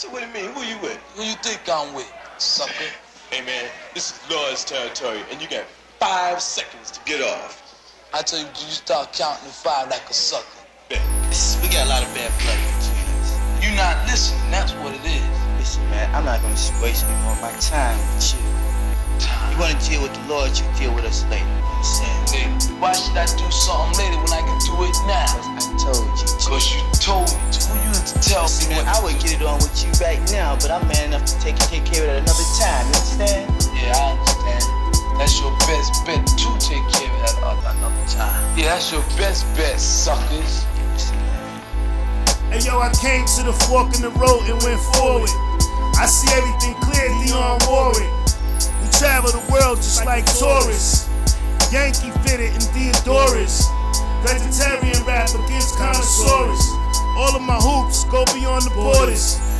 So what do you mean? Who you with? Who you think I'm with, sucker? Hey man, this is Lord's territory, and you got 5 seconds to get off. I tell you, you start counting to 5 like a sucker. Bet. We got a lot of bad blood between us. You not listening, that's what it is. Listen, man, I'm not gonna waste any more of my time with you. You wanna deal with the Lord, you deal with us later. You understand? Hey, why should I do something later when I can do it now? I told you to. Cause you told me to. Who you to tell See, me man, I would get it on with you right now, but I'm man enough to take care of it at another time. You understand? Yeah, I understand. That's your best bet to take care of that another time. Yeah, that's your best bet, suckers. Hey yo, I came to the fork in the road and went forward. I see everything clear, Leon Warwick. We travel the world just like tourists. Yankee fitted and Theodorus. Vegetarian rap against connoisseurs. All of my hoops go beyond the borders.